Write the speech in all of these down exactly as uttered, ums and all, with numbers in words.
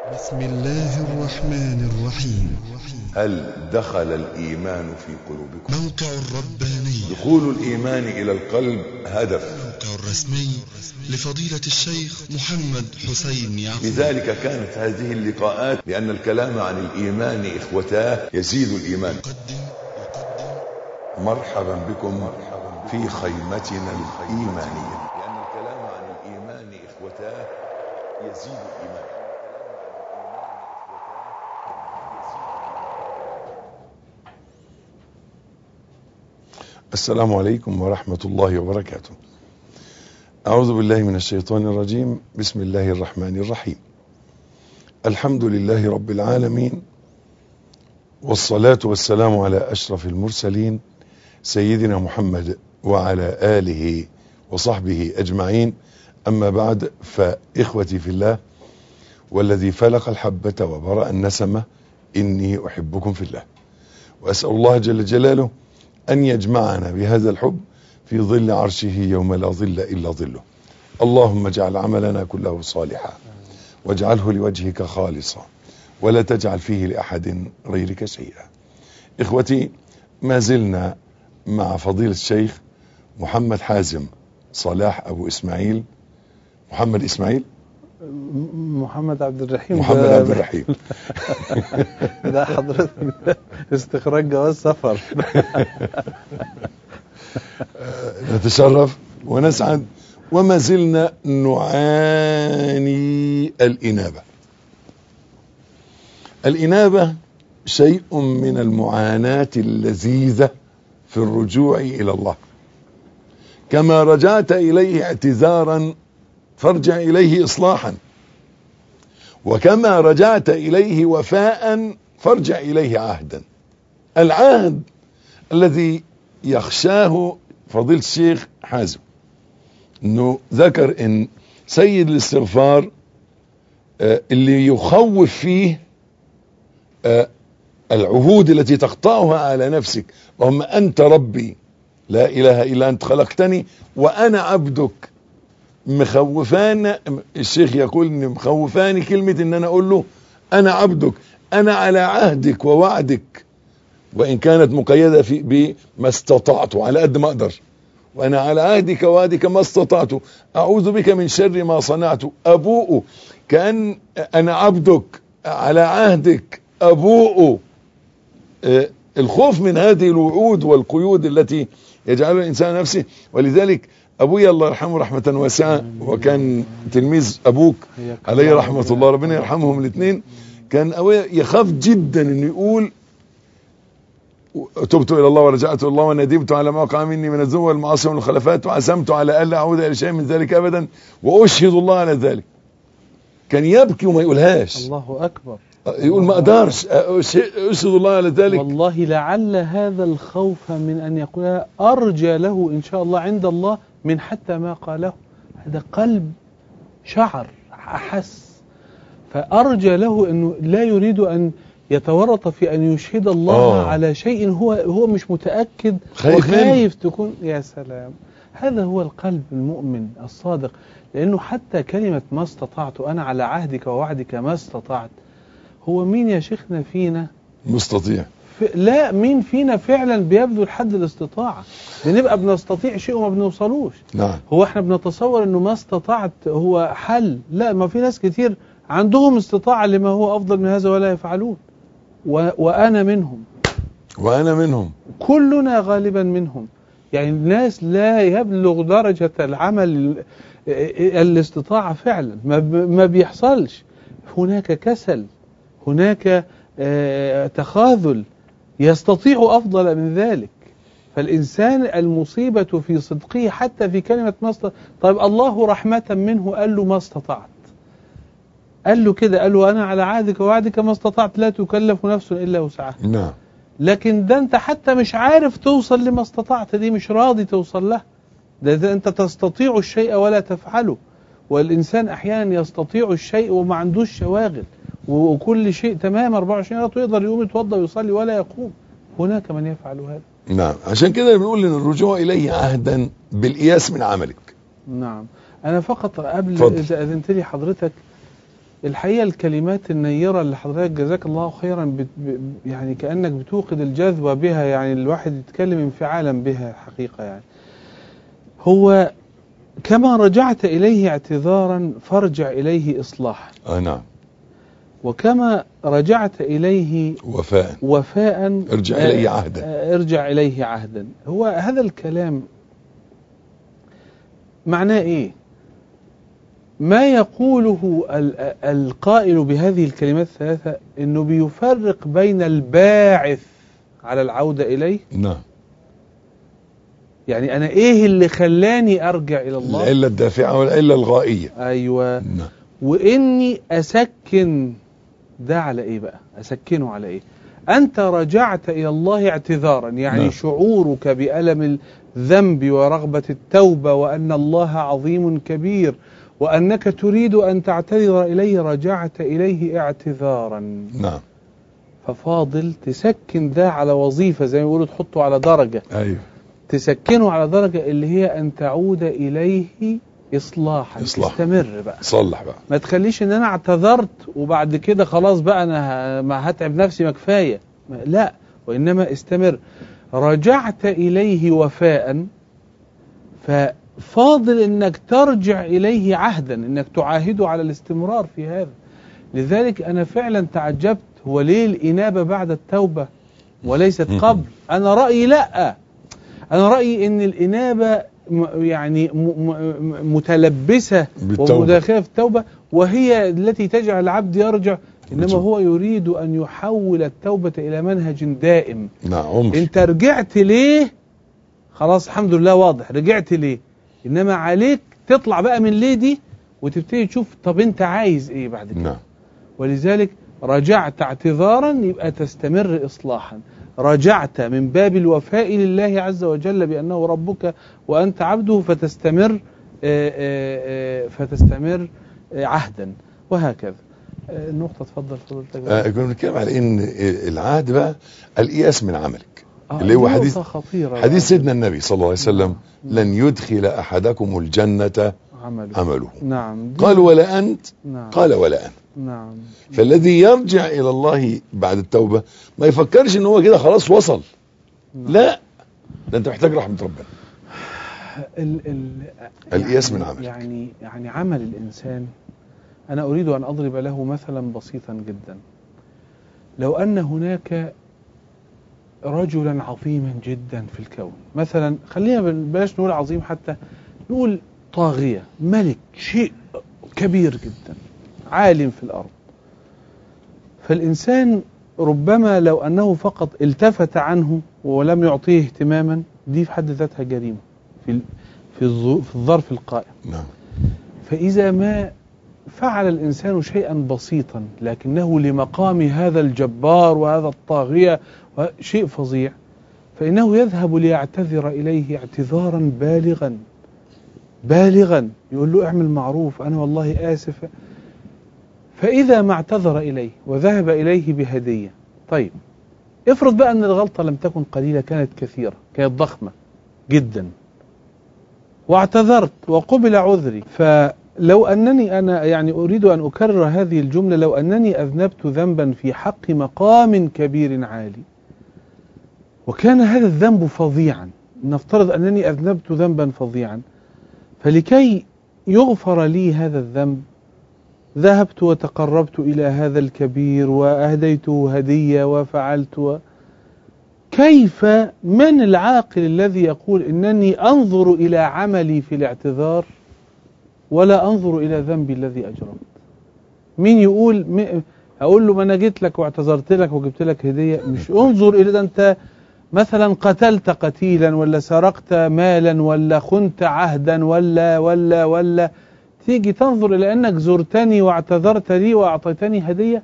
بسم الله الرحمن الرحيم. هل دخل الإيمان في قلوبكم؟ موقع الرباني. دخول الإيمان إلى القلب هدف. الموقع الرسمي لفضيلة الشيخ محمد حسين يعقوب. لذلك كانت هذه اللقاءات، لأن الكلام عن الإيمان إخوتاه يزيد الإيمان. مرحبا بكم في خيمتنا الإيمانية، لأن الكلام عن الإيمان إخوتاه يزيد الإيمان. السلام عليكم ورحمة الله وبركاته. أعوذ بالله من الشيطان الرجيم. بسم الله الرحمن الرحيم. الحمد لله رب العالمين، والصلاة والسلام على أشرف المرسلين سيدنا محمد وعلى آله وصحبه أجمعين. أما بعد، فإخوتي في الله والذي فلق الحبة وبرأ النسمة، إني أحبكم في الله، وأسأل الله جل جلاله أن يجمعنا بهذا الحب في ظل عرشه يوم لا ظل إلا ظله. اللهم اجعل عملنا كله صالحا، واجعله لوجهك خالصا، ولا تجعل فيه لأحد غيرك شيئا. إخوتي، ما زلنا مع فضيلة الشيخ محمد حازم صلاح أبو إسماعيل. محمد إسماعيل محمد عبد الرحيم. محمد عبد الرحيم. ده حضرتك استخراج جواز سفر. نتشرف ونسعد، وما زلنا نعاني الإنابة. الإنابة شيء من المعاناة اللذيذة في الرجوع إلى الله. كما رجعت إليه اعتذارا فارجع إليه إصلاحا، وكما رجعت إليه وفاء فارجع إليه عهدا. العهد الذي يخشاه فضيلة الشيخ حازم، انه ذكر ان سيد الاستغفار آه اللي يخوف فيه آه العهود التي تقطعها على نفسك. اللهم انت ربي لا اله الا انت خلقتني وانا عبدك. مخوفان الشيخ يقول ان مخوفاني كلمة ان انا اقول له انا عبدك، انا على عهدك ووعدك، وان كانت مقيدة في بما استطعت، على قد ما اقدر، وانا على عهدك ووعدك ما استطعت، اعوذ بك من شر ما صنعت، ابوء، كأن انا عبدك على عهدك ابوء. آه الخوف من هذه الوعود والقيود التي يجعلها الانسان نفسه. ولذلك ابويا الله يرحمه رحمة واسعة، وكان تلميذ ابوك عليه رحمة الله، ربنا يرحمهم الاثنين، كان ابويا يخاف جدا انه يقول تبت الى الله ورجعت الى الله وندمت على ما وقع مني من الذنوب والمعاصي والخلافات، وعزمت على الا اعود الى شيء من ذلك ابدا، واشهد الله على ذلك. كان يبكي وما يقولهاش. الله اكبر. يقول ما اقدرش اشهد الله على ذلك. والله لعل هذا الخوف من ان يقولها ارجى له ان شاء الله عند الله من حتى ما قاله. هذا قلب شعر احس، فارجى له انه لا يريد ان يتورط في ان يشهد الله أوه. على شيء هو هو مش متاكد وخايف تكون. يا سلام، هذا هو القلب المؤمن الصادق. لانه حتى كلمه ما استطعت، انا على عهدك ووعدك ما استطعت، هو مين يا شيخنا فينا مستطيع؟ لا، مين فينا فعلا بيبذل حد الاستطاعه؟ بنبقى بنستطيع شيء وما بنوصلوش. نعم. هو احنا بنتصور انه ما استطعت هو حل. لا، ما في ناس كتير عندهم استطاعه لما هو افضل من هذا ولا يفعلون، و... وانا منهم وانا منهم كلنا غالبا منهم. يعني الناس لا يبلغ درجه العمل الاستطاعه فعلا، ما, ب... ما بيحصلش. هناك كسل، هناك آه تخاذل، يستطيع أفضل من ذلك. فالإنسان المصيبة في صدقه حتى في كلمة ما استطعت. طيب الله رحمة منه قال له ما استطعت، قال له كده، قال له أنا على عهدك ووعدك ما استطعت، لا تكلف نفس إلا وسعها. نعم. لكن ده أنت حتى مش عارف توصل لما استطعت، دي مش راضي توصل له. ده, ده أنت تستطيع الشيء ولا تفعله. والإنسان أحيانا يستطيع الشيء وما عندوش شواغل، وكل شيء تمام أربعة وعشرين ساعة، ويقدر يقوم يتوضا ويصلي ولا يقوم. هناك من يفعل هذا. نعم. عشان كده بنقول ان الرجوع اليه عهدا بالقياس من عملك. نعم. انا فقط قبل اذا اذنت لي حضرتك الحقيقة الكلمات النيرة اللي حضرتك جزاك الله خيرا بت يعني كأنك بتوقد الجذبة بها، يعني الواحد يتكلم انفعالا بها حقيقة. يعني هو كما رجعت إليه اعتذارا فارجع إليه إصلاحا. آه نعم. وكما رجعت إليه وفاء وفاء ارجع إليه عهدا. ارجع إليه عهدا. هو هذا الكلام معناه إيه؟ ما يقوله القائل بهذه الكلمات الثلاثة إنه بيفرق بين الباعث على العودة إليه. نعم. يعني أنا إيه اللي خلاني أرجع إلى الله؟ العلة الدافعة والعلة الغائية. أيوة. نعم. وإني أسكن ده على إيه بقى؟ أسكنه على إيه؟ أنت رجعت إلى الله اعتذارا، يعني نعم. شعورك بألم الذنب ورغبة التوبة وأن الله عظيم كبير وأنك تريد أن تعتذر إليه، رجعت إليه اعتذارا. نعم. ففاضل تسكن ده على وظيفة زي ما يقولوا، تحطه على درجة. أيوه. تسكنه على درجة اللي هي أن تعود إليه إصلاحا. إصلاح. تستمر بقى، صلح بقى، ما تخليش إن أنا اعتذرت وبعد كده خلاص بقى أنا ما هتعب نفسي ما كفاية، لا، وإنما استمر. رجعت إليه وفاء، ففاضل إنك ترجع إليه عهدا، إنك تعاهده على الاستمرار في هذا. لذلك أنا فعلا تعجبت، هو ليه الإنابة بعد التوبة وليست قبل؟ أنا رأيي لا، أنا رأيي إن الإنابة يعني متلبسة ومداخلة في التوبة، وهي التي تجعل العبد يرجع. إنما هو يريد أن يحول التوبة إلى منهج دائم. نعم. أنت رجعت ليه؟ خلاص الحمد لله واضح رجعت ليه، إنما عليك تطلع بقى من ليه دي وتبتدي تشوف طب أنت عايز إيه بعد كده. نعم. ولذلك رجعت اعتذارا يبقى تستمر إصلاحا، رجعت من باب الوفاء لله عز وجل بأنه ربك وأنت عبده فتستمر فتستمر عهدا، وهكذا. النقطة اتفضل فضلتك. آه كنا بنتكلم على ان العهد بقى الإياس من عملك، آه اللي هو حديث خطيرة حديث سيدنا النبي صلى الله عليه وسلم: لن يدخل أحدكم الجنة عمله, عمله. نعم. قال ولا أنت؟ نعم. قال ولا أنا. نعم. فالذي يرجع إلى الله بعد التوبة ما يفكرش ان هو كده خلاص وصل. نعم. لا، ده انت محتاج رحمة ربنا. ال ال الإياس يعني من عملك. يعني يعني عمل الإنسان، أنا أريد أن أضرب له مثلا بسيطا جدا. لو أن هناك رجلا عظيما جدا في الكون، مثلا خلينا بلاش نقول عظيم، حتى نقول طاغية، ملك، شيء كبير جدا، عالم في الأرض. فالإنسان ربما لو أنه فقط التفت عنه ولم يعطيه اهتماما، دي في حد ذاتها جريمة في في الظرف القائم. نعم. فإذا ما فعل الإنسان شيئا بسيطا لكنه لمقام هذا الجبار وهذا الطاغية شيء فظيع، فإنه يذهب ليعتذر إليه اعتذارا بالغا بالغا، يقول له اعمل معروف، أنا والله آسف. فإذا ما اعتذر إليه وذهب إليه بهدية، طيب افرض بقى أن الغلطة لم تكن قليلة، كانت كثيرة، كانت ضخمة جدا، واعتذرت وقبل عذري. فلو أنني أنا يعني أريد أن أكرر هذه الجملة، لو أنني أذنبت ذنبا في حق مقام كبير عالي وكان هذا الذنب فظيعا، نفترض أنني أذنبت ذنبا فظيعا، فلكي يغفر لي هذا الذنب ذهبت وتقربت إلى هذا الكبير وأهديته هدية وفعلت و... كيف من العاقل الذي يقول إنني أنظر إلى عملي في الاعتذار ولا أنظر إلى ذنبي الذي أجرمت؟ مين يقول م... أقول له ما أنا جيت لك واعتذرت لك وجبت لك هدية؟ مش انظر إلى ده أنت مثلا قتلت قتيلا ولا سرقت مالا ولا خنت عهدا ولا ولا ولا تيجي تنظر إلى أنك زرتني واعتذرت لي وأعطيتني هدية.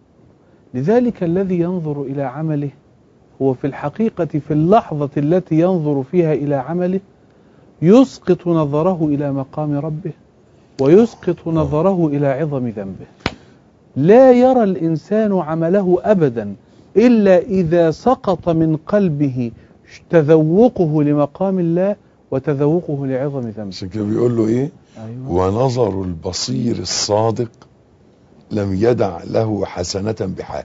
لذلك الذي ينظر إلى عمله هو في الحقيقة في اللحظة التي ينظر فيها إلى عمله يسقط نظره إلى مقام ربه ويسقط نظره إلى عظم ذنبه. لا يرى الإنسان عمله أبدا إلا إذا سقط من قلبه تذوقه لمقام الله وتذوقه لعظم ذنبه. عشان كده بيقول له إيه؟ أيوة. ونظر البصير الصادق لم يدع له حسنة بحال.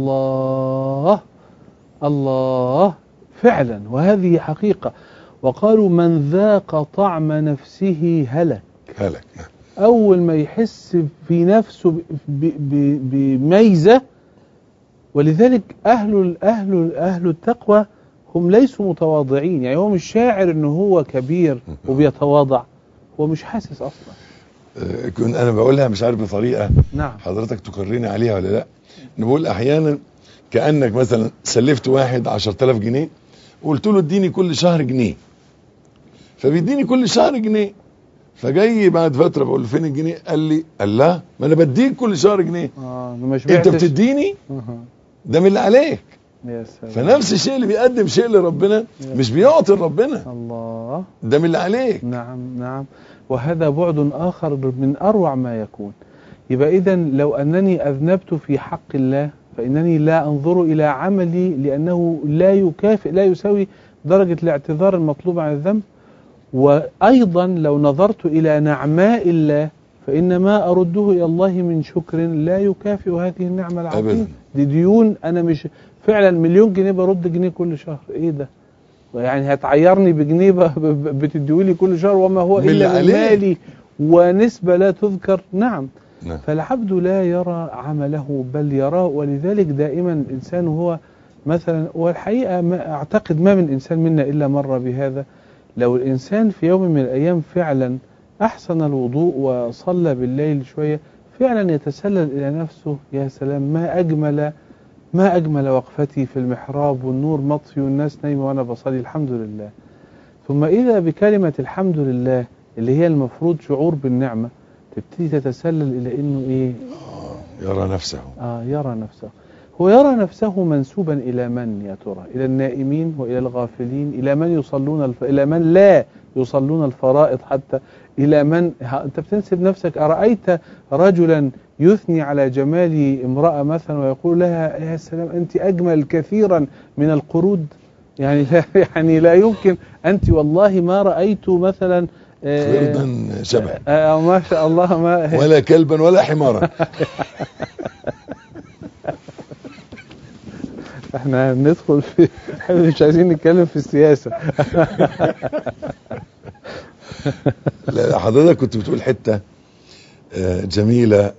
الله الله فعلا، وهذه حقيقة. وقالوا من ذاق طعم نفسه هلك. هلك. أول ما يحس في نفسه بميزة. ولذلك أهل أهل أهل التقوى هم ليسوا متواضعين، يعني هو مش شاعر إنه هو كبير وبيتواضع، هو مش حاسس أصلا. كنت أنا بقولها مش عارف بطريقة نعم حضرتك تكررني عليها ولا لا. نقول أحيانا كأنك مثلا سلفت واحد عشرة آلاف جنيه وقلت له اديني كل شهر جنيه، فبيديني كل شهر جنيه، فجاي بعد فترة بقول له فين الجنيه؟ قال لي قال لا ما أنا بديك كل شهر جنيه. آه مش أنت بتديني ده من اللي عليك. يا سلام. فنفس الشيء اللي بيقدم شيء لربنا مش بيعطي لربنا، الله ده من اللي عليك. نعم نعم. وهذا بعد آخر من أروع ما يكون. يبقى إذن لو أنني أذنبت في حق الله فإنني لا أنظر إلى عملي لأنه لا يكافئ لا يساوي درجة الاعتذار المطلوب عن الذنب. وأيضا لو نظرت إلى نعماء الله فإن ما أرده إلى الله من شكر لا يكافئ هذه النعمة العظيمة. دي ديون أنا مش فعلا مليون جنيه برد جنيه كل شهر، إيه ده؟ يعني هتعيرني بجنيه بتديولي كل شهر وما هو إلا مالي ونسبة لا تذكر. نعم. نعم. فالعبد لا يرى عمله بل يراه. ولذلك دائما الإنسان هو مثلا، والحقيقة ما أعتقد ما من إنسان منا إلا مر بهذا، لو الإنسان في يوم من الأيام فعلا أحسن الوضوء وصلى بالليل شوية فعلا يتسلل إلى نفسه يا سلام ما أجمل ما أجمل وقفتي في المحراب والنور مطفي والناس نايمة وأنا بصلي الحمد لله. ثم إذا بكلمة الحمد لله اللي هي المفروض شعور بالنعمة تبتدي تتسلل إلى إنه إيه؟ آه يرى نفسه. آه يرى نفسه. هو يرى نفسه منسوبا إلى من يا ترى؟ إلى النائمين وإلى الغافلين، إلى من يصلون الف... إلى من لا يصلون الفرائض حتى، إلى من ها... أنت بتنسب نفسك. أرأيت رجلا يثني على جمال امرأة مثلا ويقول لها يا سلام أنت أجمل كثيرا من القرود؟ يعني لا يعني لا يمكن. أنت والله ما رأيت مثلا قردا شبه آه آه ما شاء الله ما ولا كلبا ولا حمارا. احنا ندخل في مش عايزين نتكلم في السياسة. لا حضرتك كنت بتقول حتة جميلة،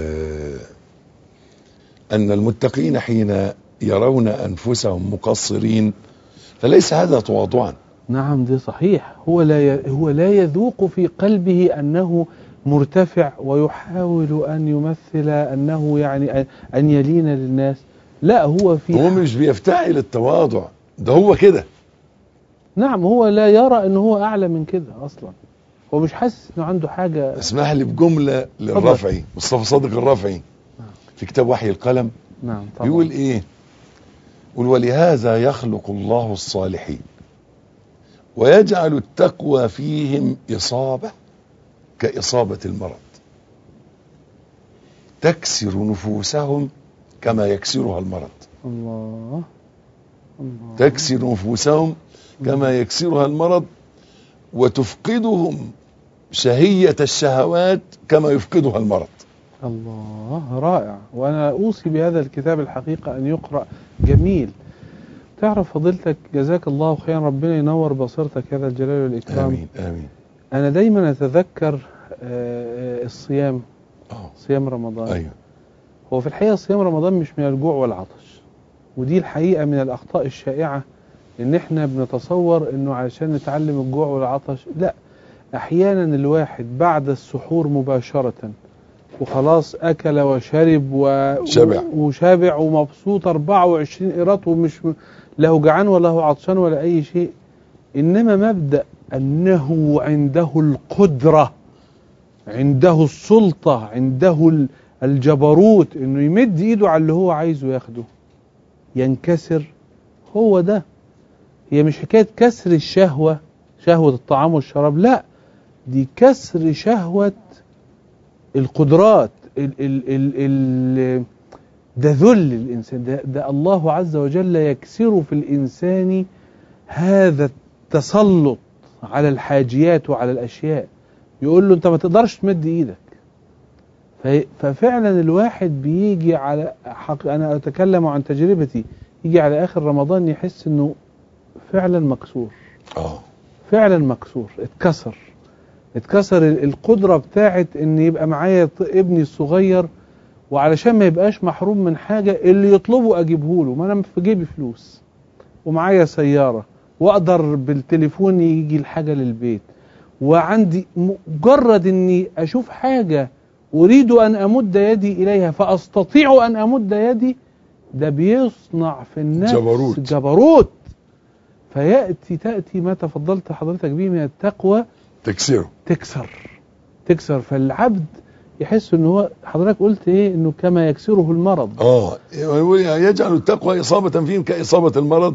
أن المتقين حين يرون أنفسهم مقصرين فليس هذا تواضعا. نعم دي صحيح. هو لا هو لا يذوق في قلبه أنه مرتفع ويحاول أن يمثل أنه يعني أن يلين للناس. لا هو في هو مش بيفتعل التواضع ده هو كده. نعم هو لا يرى أنه هو أعلى من كده أصلا. هو مش حاسس أنه عنده حاجة. اسمح لي بجملة للرافعي مصطفى صادق الرافعي في كتاب وحي القلم. نعم طبعا. بيقول إيه؟ يقول ولهذا يخلق الله الصالحين ويجعل التقوى فيهم إصابة كإصابة المرض تكسر نفوسهم كما يكسرها المرض. الله الله. تكسر نفوسهم كما يكسرها المرض وتفقدهم شهية الشهوات كما يفقدها المرض. الله رائع. وأنا أوصي بهذا الكتاب الحقيقة أن يقرأ. جميل. تعرف فضيلتك جزاك الله خيرا، ربنا ينور بصيرتك هذا الجلال والإكرام. آمين آمين. أنا دايما أتذكر الصيام. أوه. صيام رمضان. أيوه. هو في الحقيقة صيام رمضان مش من الجوع والعطش، ودي الحقيقة من الأخطاء الشائعة إن إحنا بنتصور إنه عشان نتعلم الجوع والعطش. لا، أحيانا الواحد بعد السحور مباشرة وخلاص أكل وشرب شبع وشابع ومبسوط أربعة وعشرين قيراط ومش له جعان ولا هو عطشان ولا أي شيء، إنما مبدأ أنه عنده القدرة، عنده السلطة، عنده الجبروت إنه يمد إيده على اللي هو عايزه ياخده، ينكسر. هو ده. هي مش حكاية كسر الشهوة، شهوة الطعام والشراب، لا، دي كسر شهوة القدرات. ال ال ال ال ده ذل الإنسان. ده, ده الله عز وجل يكسر في الإنسان هذا التسلط على الحاجيات وعلى الأشياء. يقول له أنت ما تقدرش تمد إيدك، ففعلا الواحد بيجي على حق، أنا أتكلم عن تجربتي، يجي على آخر رمضان يحس إنه فعلا مكسور. اه فعلا مكسور، اتكسر اتكسر القدرة بتاعت إن يبقى معايا ابني الصغير، وعلشان ما يبقاش محروم من حاجة اللي يطلبه أجيبه له، ما أنا في جيبي فلوس ومعايا سيارة وأقدر بالتليفون يجي الحاجة للبيت، وعندي مجرد إني أشوف حاجة أريد أن أمد يدي إليها فأستطيع أن أمد يدي، ده بيصنع في النفس جبروت, جبروت. فيأتي تأتي ما تفضلت حضرتك به من التقوى تكسره تكسر تكسر فالعبد يحس انه هو، حضرتك قلت ايه، انه كما يكسره المرض. اه يجعل التقوى إصابة فيهم كإصابة المرض،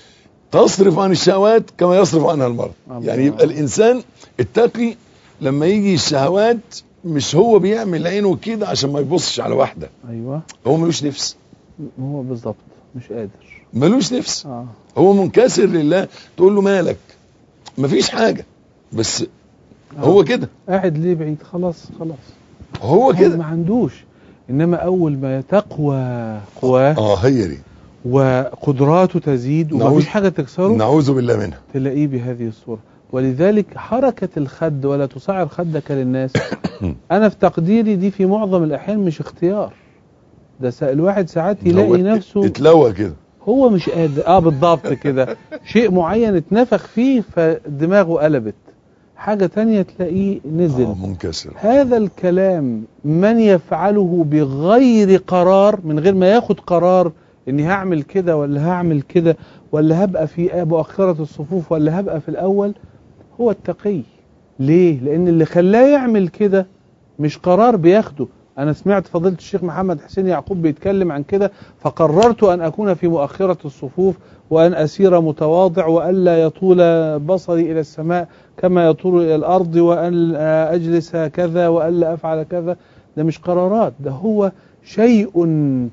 تصرف عن الشهوات كما يصرف عنها المرض. الله. يعني يبقى الإنسان التقي لما يجي الشهوات مش هو بيعمل عينه كده عشان ما يبصش على واحدة. ايوه هو ملوش نفس، هو بالظبط مش قادر، ملوش نفس. آه. هو منكسر لله، تقول له مالك، مفيش حاجة، بس آه. هو كده قاعد ليه بعيد، خلاص خلاص هو كده ما عندوش. انما اول ما تقوى قواه اه هي دي وقدراته تزيد ومفيش حاجة تكسره، نعوذ بالله منها، تلاقيه بهذه الصورة. ولذلك حركة الخد ولا تصعر خدك للناس انا في تقديري دي في معظم الاحيان مش اختيار، ده الواحد ساعات يلاقي نفسه اتلوى كده، هو مش قادر. اه بالضبط كده، شيء معين اتنفخ فيه فدماغه قلبت، حاجة تانية تلاقيه نزل. آه منكسر. هذا الكلام من يفعله بغير قرار، من غير ما ياخد قرار اني هعمل كده ولا هعمل كده ولا هبقى في مؤخرة الصفوف ولا هبقى في الاول، هو التقي. ليه؟ لان اللي خلاه يعمل كده مش قرار بياخده. انا سمعت فضيلة الشيخ محمد حسين يعقوب بيتكلم عن كده، فقررت ان اكون في مؤخرة الصفوف وان اسير متواضع والا يطول بصري الى السماء كما يطول الى الارض وان اجلس كذا والا افعل كذا. ده مش قرارات، ده هو شيء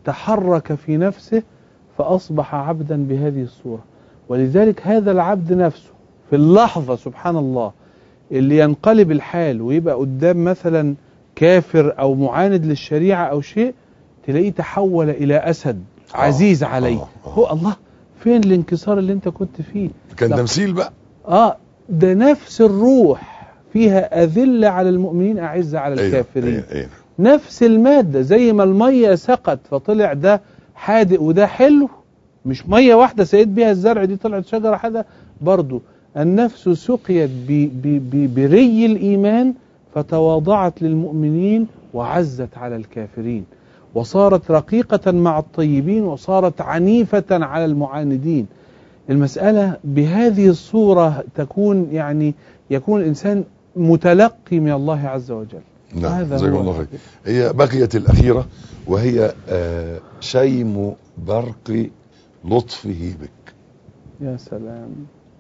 تحرك في نفسه فاصبح عبدا بهذه الصورة. ولذلك هذا العبد نفسه في اللحظة سبحان الله اللي ينقلب الحال ويبقى قدام مثلا كافر او معاند للشريعة او شيء، تلاقيه تحول الى اسد عزيز آه عليه. آه آه. هو الله فين الانكسار اللي انت كنت فيه؟ كان تمثيل بقى. اه ده نفس الروح فيها اذلة على المؤمنين اعزة على الكافرين. أيه أيه. نفس المادة، زي ما المية سقط فطلع ده حادق وده حلو، مش مية واحدة سقيت بيها الزرع دي طلعت شجرة حادقة، برضو النفس سقيت بري الإيمان فتواضعت للمؤمنين وعزت على الكافرين، وصارت رقيقة مع الطيبين وصارت عنيفة على المعاندين. المسألة بهذه الصورة تكون يعني يكون الإنسان متلقي من الله عز وجل. نعم جزاكم الله خير. هي بقيت الأخيرة وهي آه شيم برق لطفه بك. يا سلام،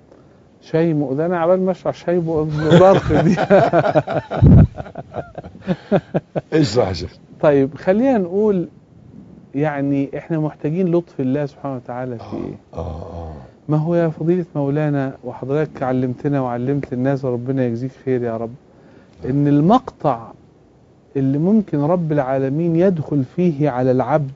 شيم ده انا عبال ما اشرح شيم برق دي. اشرح يا شيخ. طيب خلينا نقول يعني احنا محتاجين لطف الله سبحانه وتعالى في ايه؟ آه آه. ما هو يا فضيلة مولانا وحضرتك علمتنا وعلمت الناس وربنا يجزيك خير يا رب، ان المقطع اللي ممكن رب العالمين يدخل فيه على العبد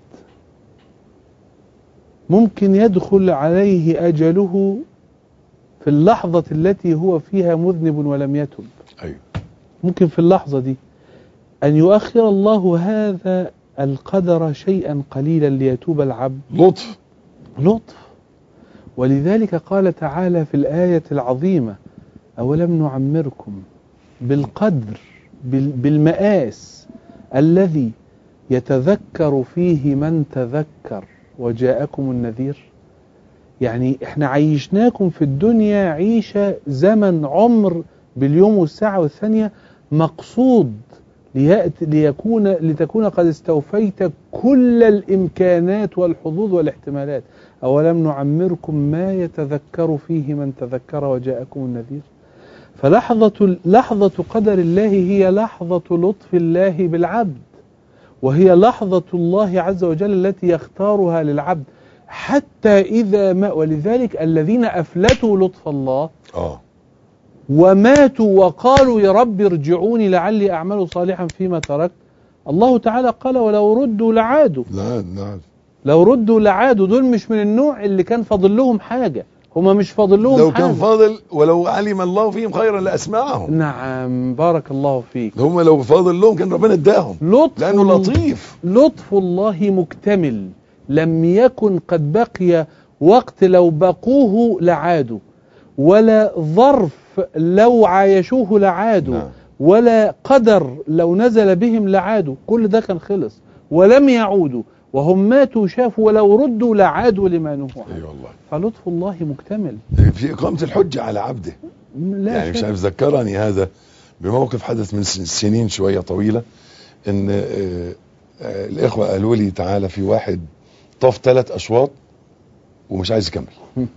ممكن يدخل عليه أجله في اللحظة التي هو فيها مذنب ولم يتب. أيوة. ممكن في اللحظة دي أن يؤخر الله هذا القدر شيئا قليلا ليتوب العبد. لطف لطف. ولذلك قال تعالى في الآية العظيمة: أولم نعمركم بالقدر بالمآس الذي يتذكر فيه من تذكر وجاءكم النذير. يعني احنا عيشناكم في الدنيا عيشة زمن عمر باليوم والساعة والثانية مقصود ليأتي ليكون لتكون قد استوفيت كل الإمكانات والحظوظ والاحتمالات. أولم نعمركم ما يتذكر فيه من تذكر وجاءكم النذير. فلحظة لحظة قدر الله هي لحظة لطف الله بالعبد، وهي لحظة الله عز وجل التي يختارها للعبد حتى إذا ما. ولذلك الذين أفلتوا لطف الله آه. وماتوا وقالوا يا رب ارجعوني لعلي أعمل صالحا فيما تركت، الله تعالى قال ولو ردوا لعادوا. لا نعم. لو ردوا لعادوا، دول مش من النوع اللي كان فاضل لهم حاجة، هما مش فاضل لهم لو حاجة. كان فاضل ولو علم الله فيهم خيرا لأسمعهم. نعم بارك الله فيك. هم لو فاضل لهم كان ربنا اداهم، لطف لأنه لطيف. لطف الله مكتمل، لم يكن قد بقي وقت لو بقوه لعادوا، ولا ظرف لو عايشوه لعادوا، نعم. ولا قدر لو نزل بهم لعادوا. كل ده كان خلص ولم يعودوا، وهم ماتوا شافوا ولو ردوا لعادوا لما نهوا عنه. اي والله. فلطف الله مكتمل في إقامة الحجة على عبده. لا يعني مش شك. عارف، ذكرني هذا بموقف حدث من سنين شوية طويلة، ان آه، آه، الإخوة قالوا لي تعالى في واحد طاف ثلاث أشواط ومش عايز يكمل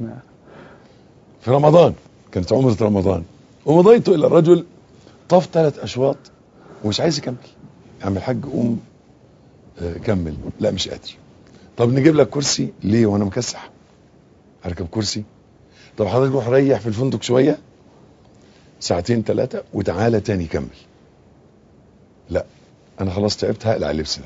في رمضان، كانت عمرة رمضان، ومضيت إلى الرجل طاف ثلاث أشواط ومش عايز يكمل. يا عم الحاج قوم آه، كمل. لا مش قادر. طب نجيب لك كرسي. ليه وانا مكسح اركب كرسي؟ طب حضرتك روح ريح في الفندق شوية ساعتين ثلاثة وتعالى تاني كمل. لا انا خلاص تعبت، هقلع اللبس ده.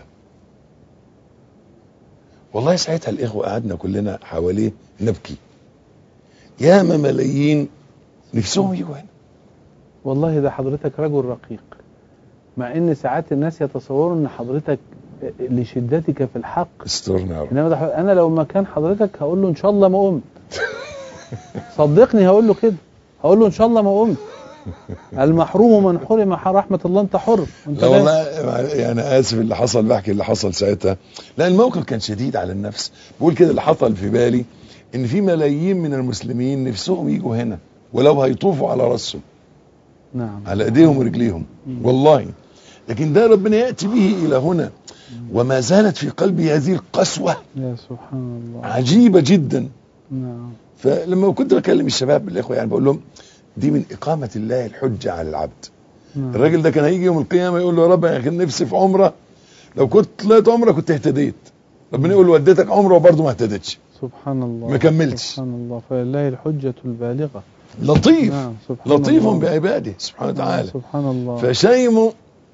والله ساعتها الاخوة قعدنا كلنا حواليه نبكي. ياما ملايين نفسهم يجوا هنا. والله ده حضرتك رجل رقيق، مع ان ساعات الناس يتصورون ان حضرتك لشدتك في الحق استرنا يا رب. انما ده انا لو مكان حضرتك هقول له ان شاء الله ما قمت. صدقني هقول له كده، هقول له ان شاء الله ما قمت. المحروم من حرم رحمة الله، انت حر. انت لا والله يعني اسف اللي حصل، بحكي اللي حصل ساعتها، لان الموقف كان شديد على النفس. بقول كده اللي حصل في بالي ان في ملايين من المسلمين نفسهم يجوا هنا ولو هيطوفوا على راسهم. نعم. على ايديهم ورجليهم والله. لكن ده ربنا يأتي به الى هنا وما زالت في قلبي هذه القسوة. يا سبحان الله. عجيبة جدا. نعم. فلما كنت بكلم الشباب الاخوة يعني بقول لهم دي من اقامة الله الحجة على العبد. نعم. الراجل ده كان هيجي يوم القيامة يقول له يا رب انا كان نفسي في عمرة، لو كنت طلعت عمرة كنت اهتديت. ربنا يقول له وديتك عمرة وبرضه ما اهتدتش، سبحان الله، ما كملتش. سبحان الله، فلله الحجة البالغة. لطيف. نعم. سبحان لطيف الله. بعباده سبحانه وتعالى. سبحان الله. فشيم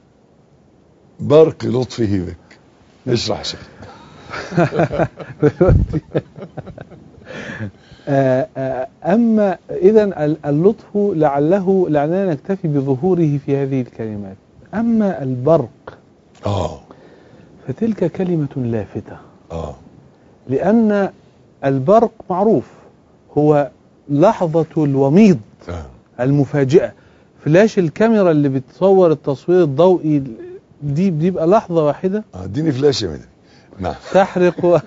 برق لطفه بك. اشرح شيء. أما إذن اللطف لعله لعلنا نكتفي بظهوره في هذه الكلمات. أما البرق آه فتلك كلمة لافتة. آه لأن البرق معروف هو لحظة الوميض آه. المفاجئة. فلاش الكاميرا اللي بتصور التصوير الضوئي دي بيبقى لحظة واحدة. اديني فلاش يا مدني. نعم. تحرق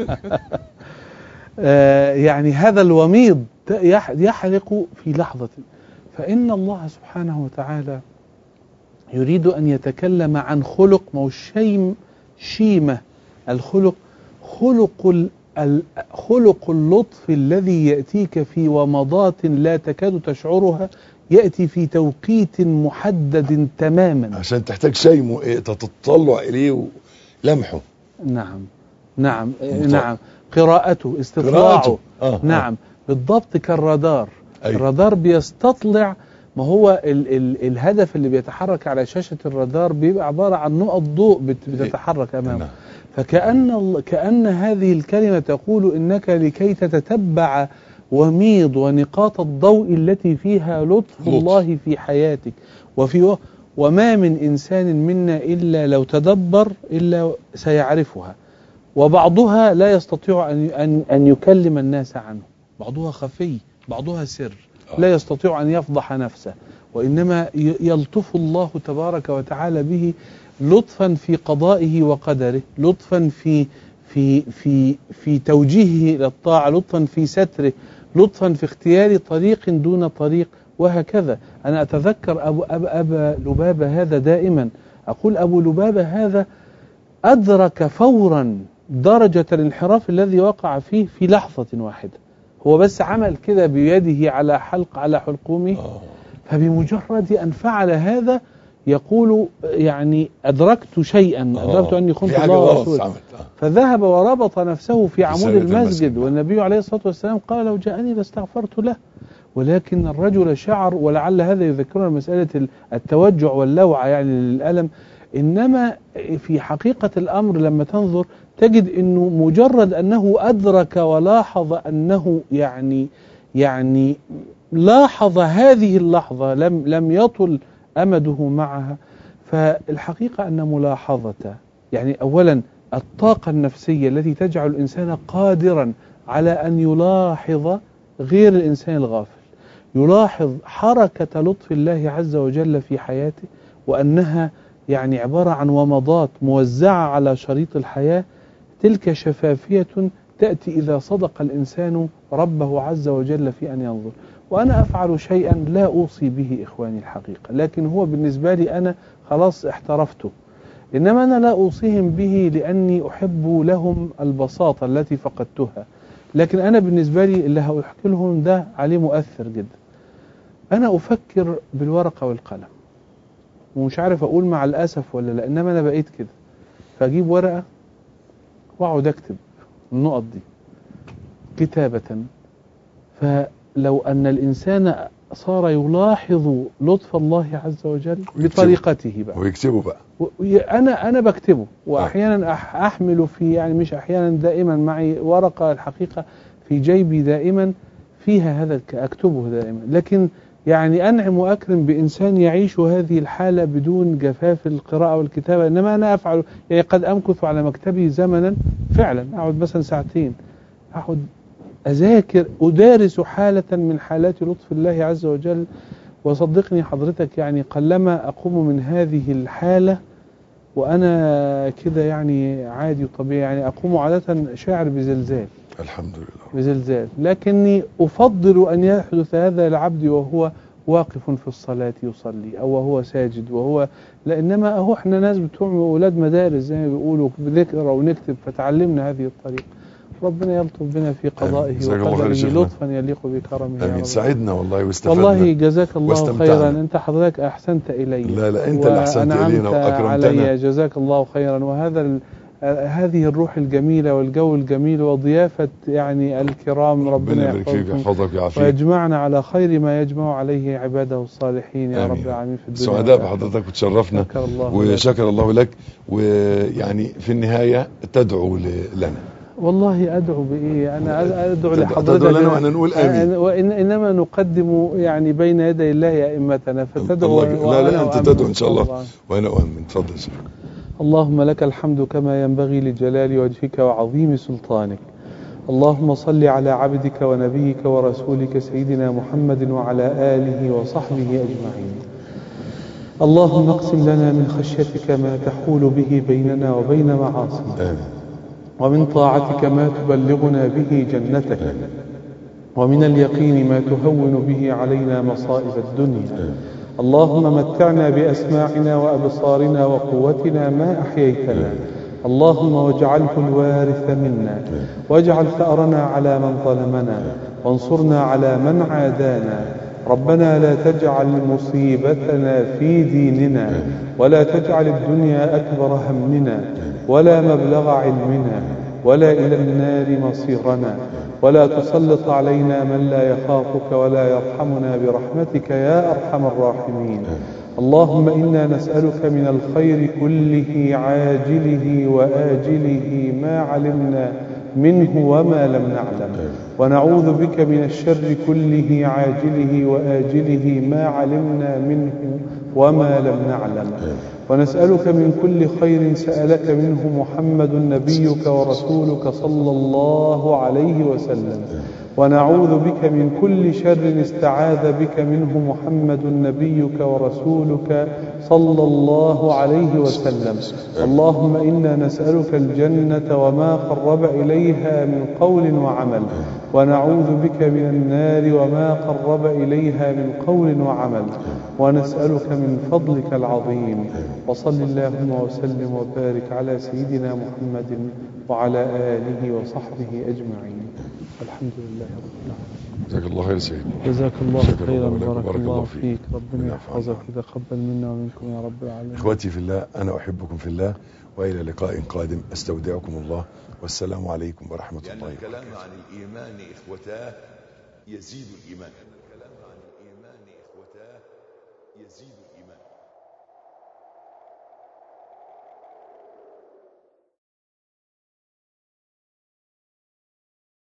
آه يعني هذا الوميض يحرق في لحظة. فإن الله سبحانه وتعالى يريد أن يتكلم عن خلق، ما الشيم شيمة الخلق، خلق خلق اللطف الذي يأتيك في ومضات لا تكاد تشعرها، يأتي في توقيت محدد تماما عشان تحتاج شيء إيه تتطلع إليه ولمحه. نعم نعم نعم. قراءته، استطلاعه. قراءته. آه. نعم آه. بالضبط كالرادار. أيوه. الرادار بيستطلع، ما هو ال ال الهدف اللي بيتحرك على شاشة الرادار بيبقى عبارة عن نقط ضوء بتتحرك أمامه. نعم. فكأن كأن هذه الكلمة تقول إنك لكي تتتبع وميض ونقاط الضوء التي فيها لطف, لطف الله في حياتك وفي وما من إنسان منا إلا لو تدبر إلا سيعرفها، وبعضها لا يستطيع أن أن أن يكلم الناس عنه، بعضها خفي، بعضها سر، لا يستطيع أن يفضح نفسه، وإنما يلطف الله تبارك وتعالى به لطفا في قضائه وقدره، لطفا في في في في توجيهه إلى الطاعة، لطفا في ستره، لطفا في اختيار طريق دون طريق، وهكذا. أنا أتذكر أبو أبا, أبا لبابة هذا دائما أقول أبو لبابة هذا أدرك فورا درجة الانحراف الذي وقع فيه في لحظة واحدة. هو بس عمل كده بيده على حلق على حلقومه، فبمجرد أن فعل هذا يقول يعني أدركت شيئا، أدركت أني خنت الله ورسوله، فذهب وربط نفسه في عمود المسجد، والنبي عليه الصلاة والسلام قال لو جاءني لاستغفرت له. ولكن الرجل شعر، ولعل هذا يذكرنا مسألة التوجع واللوعة يعني للألم، إنما في حقيقة الأمر لما تنظر تجد أنه مجرد أنه أدرك ولاحظ أنه يعني يعني لاحظ هذه اللحظة لم لم يطل أمده معها. فالحقيقة أن ملاحظة يعني أولا الطاقة النفسية التي تجعل الإنسان قادرا على أن يلاحظ غير الإنسان الغافل، يلاحظ حركة لطف الله عز وجل في حياته، وأنها يعني عبارة عن ومضات موزعة على شريط الحياة. تلك شفافية تأتي إذا صدق الإنسان ربه عز وجل في أن ينظر. وأنا أفعل شيئا لا أوصي به إخواني الحقيقة، لكن هو بالنسبة لي أنا خلاص احترفته، إنما أنا لا أوصيهم به لأني أحب لهم البساطة التي فقدتها، لكن أنا بالنسبة لي اللي هأحكي لهم ده عليه مؤثر جدا. أنا أفكر بالورقة والقلم، ومش عارف أقول مع الأسف ولا لا، إنما أنا بقيت كده، فأجيب ورقة وأقعد أكتب النقط دي كتابة. فلو أن الإنسان صار يلاحظ لطف الله عز وجل بطريقته بقى ويكتبه بقى، أنا أنا بكتبه، وأحيانا أحمل في يعني مش أحيانا دائما معي ورقة الحقيقة في جيبي دائما فيها هذا أكتبه دائما. لكن يعني أنعم وأكرم بإنسان يعيش هذه الحالة بدون جفاف القراءة والكتابة، إنما أنا أفعل يعني قد أمكث على مكتبي زمنا فعلا، أقعد مثلا ساعتين أقعد أذاكر أدارس حالة من حالات لطف الله عز وجل. وصدقني حضرتك يعني قلما أقوم من هذه الحالة وأنا كده يعني عادي وطبيعي، يعني أقوم عادة شاعر بزلزال الحمد لله بزلزال، لكني أفضل أن يحدث هذا لعبدي وهو واقف في الصلاة يصلي، أو وهو ساجد وهو لا. إنما أهو إحنا ناس بتوع أولاد مدارس زي ما بيقولوا بذكر ونكتب، فتعلمنا هذه الطريقة. ربنا يلطف بنا في قضائه وقدره لطفا يليق بكرمه. امين. سعدنا والله واستفدنا والله جزاك الله واستمتعنا. خيرا. انت حضرتك احسنت الي. لا لا انت اللي احسنت الينا واكرمتنا علي. جزاك الله خيرا. وهذا ال... هذه الروح الجميلة والجو الجميل وضيافة يعني الكرام، ربنا يحفظك ويجمعنا على خير ما يجمع عليه عباده الصالحين يا رب العالمين في الدنيا. سعداء بحضرتك وتشرفنا وشكر الله لك. ويعني في النهاية تدعو لنا. والله أدعو بإيه؟ أنا أدعو لحضرتك تدعو لنا وأنا نقول آمين. وإن إنما نقدم يعني بين يدي الله أئمتنا فتدعو. لا لا أنت تدعو إن شاء الله وأنا أؤمن. تفضل. اللهم لك الحمد كما ينبغي لجلال وجهك وعظيم سلطانك. اللهم صل على عبدك ونبيك ورسولك سيدنا محمد وعلى آله وصحبه أجمعين. اللهم اقسم لنا من خشيتك ما تحول به بيننا وبين معاصيك، آمين. ومن طاعتك ما تبلغنا به جنتك، ومن اليقين ما تهون به علينا مصائب الدنيا. اللهم متعنا بأسماعنا وأبصارنا وقوتنا ما أحييتنا، اللهم واجعله الوارث منا، واجعل ثأرنا على من ظلمنا، وانصرنا على من عادانا. ربنا لا تجعل مصيبتنا في ديننا، ولا تجعل الدنيا أكبر همنا، ولا مبلغ علمنا، ولا إلى النار مصيرنا، ولا تسلط علينا من لا يخافك ولا يرحمنا برحمتك يا أرحم الراحمين. اللهم إنا نسألك من الخير كله عاجله وآجله ما علمنا منه وما لم نعلم، ونعوذ بك من الشر كله عاجله وآجله ما علمنا منه وما لم نعلم، ونسألك من كل خير سألك منه محمد نبيك ورسولك صلى الله عليه وسلم، ونعوذ بك من كل شر استعاذ بك منه محمد نبيك ورسولك صلى الله عليه وسلم. اللهم إنا نسألك الجنة وما قرب إليها من قول وعمل، ونعوذ بك من النار وما قرب إليها من قول وعمل، ونسألك من فضلك العظيم. وصل اللهم وسلم وبارك على سيدنا محمد وعلى آله وصحبه أجمعين. الحمد لله رب العالمين. جزاك الله خير سيدي. جزاك الله خيرا. بارك الله فيك. ربنا يحفظك ويتقبل منا ومنكم يا رب العالمين. اخوتي في الله، انا احبكم في الله، والى لقاء قادم استودعكم الله، والسلام عليكم ورحمه الله وبركاته. الكلام عن الايمان اخوتاه يزيد الايمان. الكلام عن الايمان اخوتاه يزيد